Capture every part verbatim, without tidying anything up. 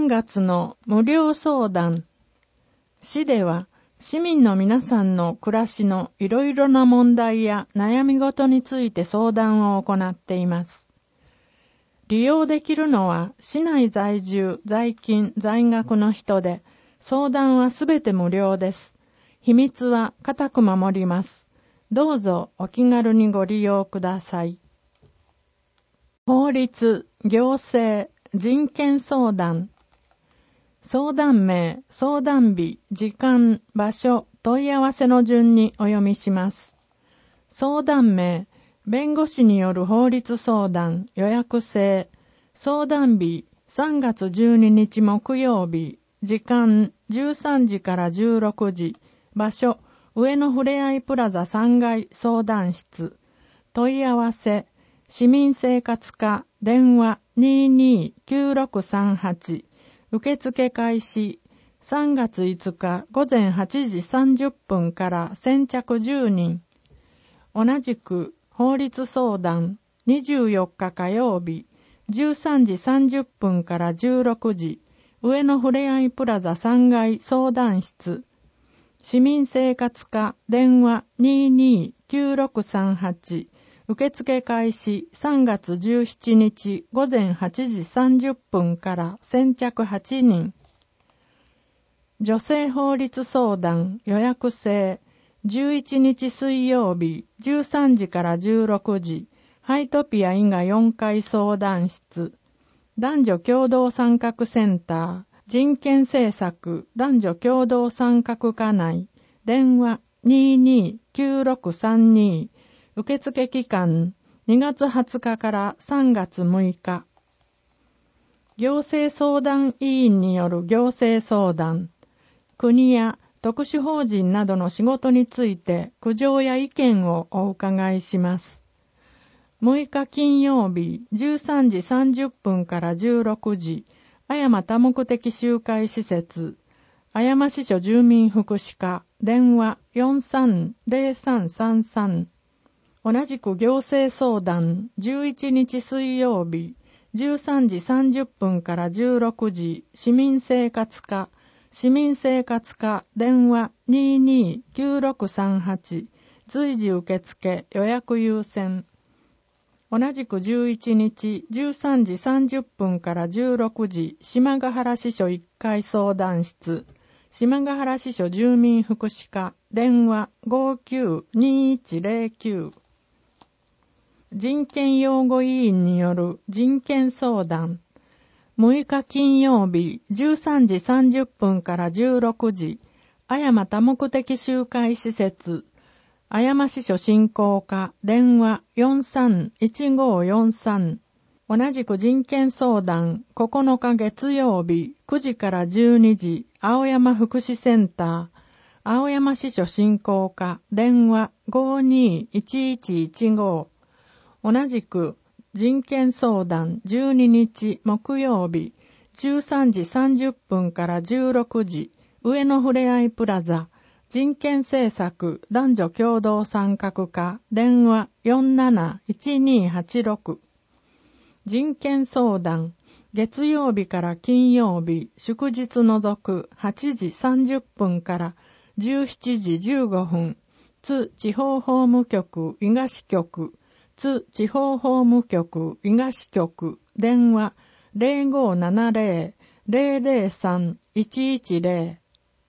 んがつの無料相談。市では市民の皆さんの暮らしのいろいろな問題や悩み事について相談を行っています。利用できるのは市内在住、在勤、在学の人で、相談はすべて無料です。秘密は固く守ります。どうぞお気軽にご利用ください。法律、行政、人権相談。相談名、相談日、時間、場所、問い合わせの順にお読みします。相談名、弁護士による法律相談、予約制。相談日、さんがつじゅうににち木曜日。時間、じゅうさんじからじゅうろくじ。場所、上野ふれあいプラザさんがい相談室。問い合わせ、市民生活課、電話 にーにーきゅうろくさんはち。受付開始、さんがついつかごぜんはちじさんじゅっぷんから先着じゅうにん。同じく法律相談、にじゅうよっか火曜日、じゅうさんじさんじゅっぷんからじゅうろくじ、上野ふれあいプラザさんがい相談室。市民生活課、電話 にーにーきゅうろくさんはち。受付開始さんがつじゅうしちにちごぜんはちじさんじゅっぷんから先着はちにん。女性法律相談予約制じゅういちにち水曜日じゅうさんじからじゅうろくじハイトピア伊賀よんかい相談室。男女共同参画センター人権政策男女共同参画課内電話 にーにーきゅうろくさんに。受付期間にがつはつかからさんがつむいか。行政相談委員による行政相談。国や特殊法人などの仕事について苦情や意見をお伺いします。むいか金曜日じゅうさんじさんじゅっぷんからじゅうろくじ、あやま多目的集会施設、あやま支所住民福祉課、電話 よんさんぜろさんさんさん。同じく行政相談じゅういちにち水曜日じゅうさんじさんじゅっぷんからじゅうろくじ市民生活課市民生活課電話 にーにーきゅうろくさんはち 随時受付予約優先。同じくじゅういちにちじゅうさんじさんじゅっぷんからじゅうろくじ島ヶ原支所いっかい相談室島ヶ原支所住民福祉課電話 ごきゅうにいちぜろきゅう。人権擁護委員による人権相談。むいか金曜日じゅうさんじさんじゅっぷんからじゅうろくじ、あやま多目的集会施設、あやま支所振興課、電話 よんさんいちごよんさん。同じく人権相談、ここのか月曜日くじからじゅうにじ、青山福祉センター、青山支所振興課、電話 ごにいちいちいちご。同じく人権相談じゅうににち木曜日じゅうさんじさんじゅっぷんからじゅうろくじ上野ふれあいプラザ人権政策男女共同参画課電話 よんなないちにはちろく。人権相談月曜日から金曜日祝日除くはちじさんじゅっぷんからじゅうしちじじゅうごふん津地方法務局伊賀支局津地方法務局伊賀支局電話 ぜろごななぜろ ぜろぜろさん いちいちぜろ。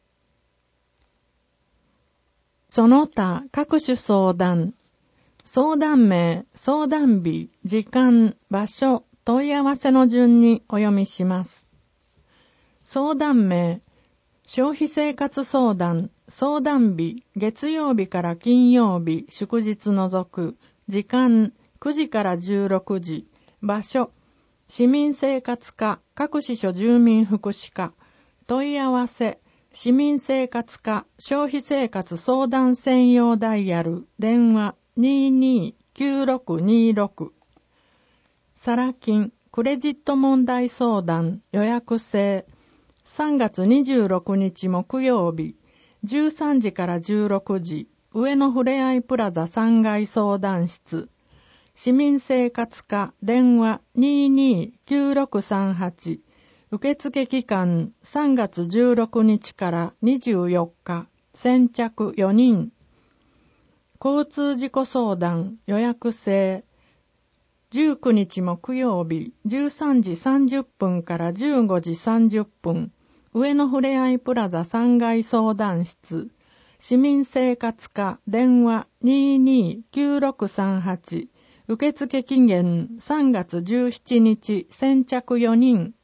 その他各種相談。相談名、相談日、時間、場所、問い合わせの順にお読みします。相談名、消費生活相談、相談日、月曜日から金曜日、祝日除く。時間くじからじゅうろくじ。場所市民生活課各支所住民福祉課。問い合わせ市民生活課消費生活相談専用ダイヤル電話 にーにーきゅうろくにろく。サラ金クレジット問題相談予約制さんがつにじゅうろくにち木曜日じゅうさんじからじゅうろくじ上野ふれあいプラザさんがい相談室市民生活課電話 にーにーきゅうろくさんはち受付期間さんがつじゅうろくにちからにじゅうよっか、先着よにん。交通事故相談予約制。じゅうくにち木曜日じゅうさんじさんじゅっぷんからじゅうごじさんじゅっぷん、上野ふれあいプラザさんがい相談室、市民生活課電話 にーにーきゅうろくさんはち、受付期限さんがつじゅうしちにち、先着よにん。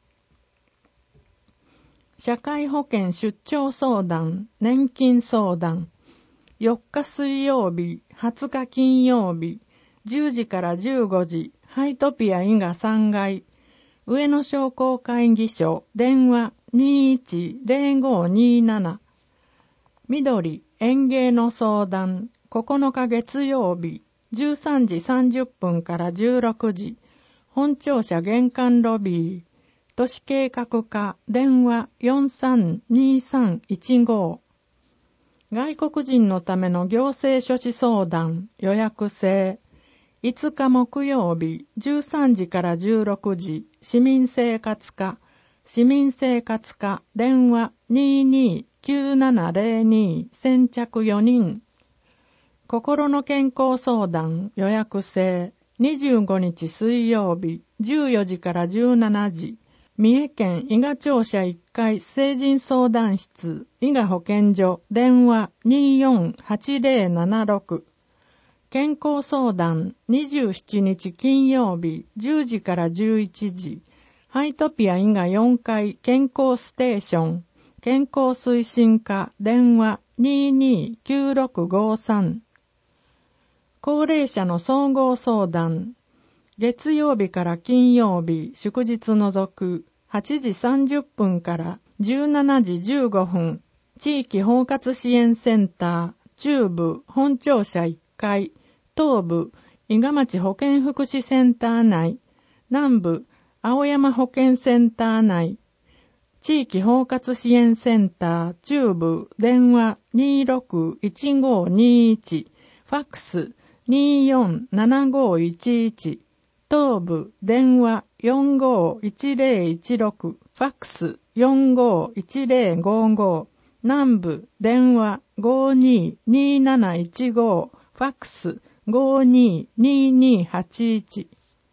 社会保険出張相談、年金相談。よっか水曜日、はつか金曜日、じゅうじからじゅうごじ、ハイトピア伊賀さんがい。上野商工会議所、電話 にーいちぜろごにーなな。緑、園芸の相談、ここのか月曜日、じゅうさんじさんじゅっぷんからじゅうろくじ、本庁舎玄関ロビー、都市計画課電話 よんさんにさんいちご。外国人のための行政書士相談予約制。いつか木曜日じゅうさんじからじゅうろくじ、市民生活課市民生活課電話 にーにーきゅうななぜろに、先着よにん。心の健康相談予約制。にじゅうごにち水曜日じゅうよじからじゅうしちじ、三重県伊賀庁舎いっかい成人相談室伊賀保健所電話 にーよんはちぜろななろく。健康相談にじゅうしちにち金曜日じゅうじからじゅういちじ、ハイトピア伊賀よんかい健康ステーション健康推進課電話 にーにーきゅうろくごさん。高齢者の総合相談月曜日から金曜日祝日除くはちじさんじゅっぷんからじゅうしちじじゅうごふん、地域包括支援センター中部本庁舎いっかい、東部伊賀町保健福祉センター内、南部青山保健センター内、地域包括支援センター中部電話 にーろくいちごにいち、ファックス にーよんななごいちいち、東部電話 よんごいちぜろいちろく、ファックス よんごいちぜろごご、南部電話 ごにーにーなないちご、ファックス ごにーにーにーはちいち。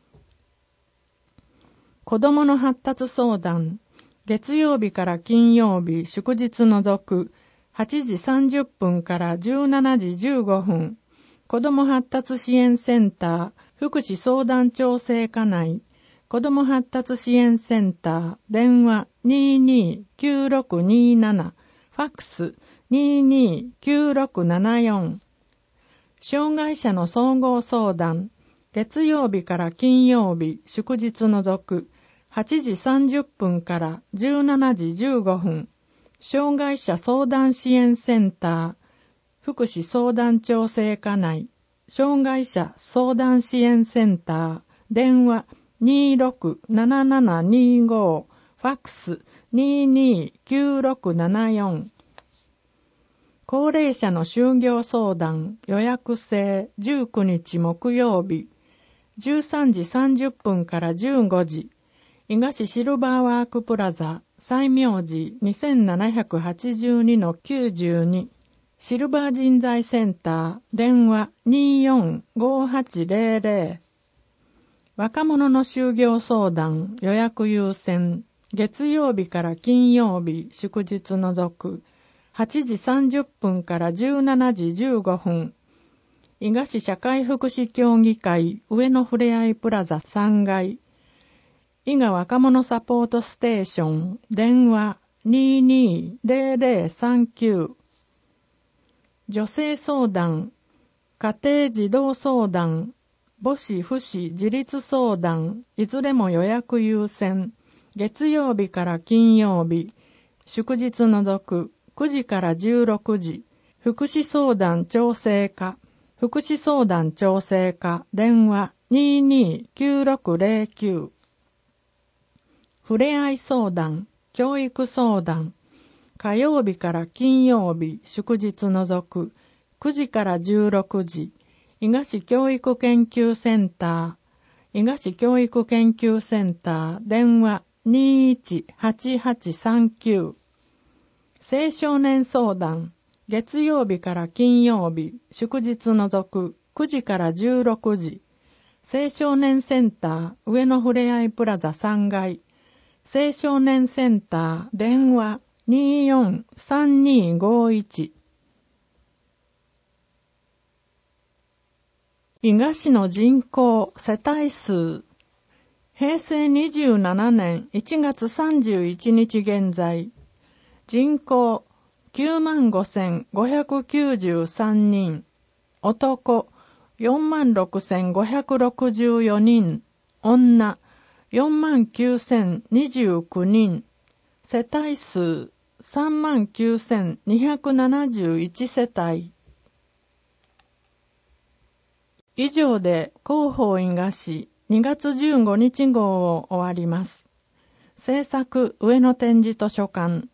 子どもの発達相談月曜日から金曜日祝日除くはちじさんじゅっぷんからじゅうしちじじゅうごふん、子ども発達支援センター福祉相談調整課内、子ども発達支援センター電話 にーにーきゅうろくにーなな、ファックス にーにーきゅうろくななよん。障害者の総合相談月曜日から金曜日祝日除くはちじさんじゅっぷんからじゅうしちじじゅうごふん、障害者相談支援センター福祉相談調整課内、障害者相談支援センター電話 にーろくななななにご、ファックス にーにーきゅうろくななよん。高齢者の就業相談予約制じゅうくにち木曜日じゅうさんじさんじゅっぷんからじゅうごじ、伊賀市シルバーワークプラザ西明寺 にせんななひゃくはちじゅうにのきゅうじゅうに、シルバー人材センター電話 にーよんごはちぜろぜろ。若者の就業相談予約優先月曜日から金曜日祝日除くはちじさんじゅっぷんからじゅうしちじじゅうごふん、伊賀市社会福祉協議会上野ふれあいプラザさんがい、伊賀若者サポートステーション電話 にーにーぜろぜろさんきゅう。女性相談家庭児童相談母子父子自立相談いずれも予約優先月曜日から金曜日祝日除くくじからじゅうろくじ、福祉相談調整課福祉相談調整課電話 にーにーきゅうろくぜろきゅう。ふれあい相談教育相談火曜日から金曜日祝日除くくじからじゅうろくじ、伊賀市教育研究センター伊賀市教育研究センター電話にいちはちはちさんきゅう。青少年相談、月曜日から金曜日、祝日除くくじからじゅうろくじ。青少年センター、上野ふれあいプラザさんがい。青少年センター、電話 にーよんさんにーごいち。伊賀市の人口、世帯数。へいせいにじゅうななねんいちがつさんじゅういちにち現在、人口 きゅうまんごせんごひゃくきゅうじゅうさんにん、男 よんまんろくせんごひゃくろくじゅうよにん、女 よんまんきゅうせんにじゅうきゅうにん、世帯数 さんまんきゅうせんにひゃくななじゅういち世帯。以上で広報伊賀市にがつじゅうごにち号を終わります。制作上野展示図書館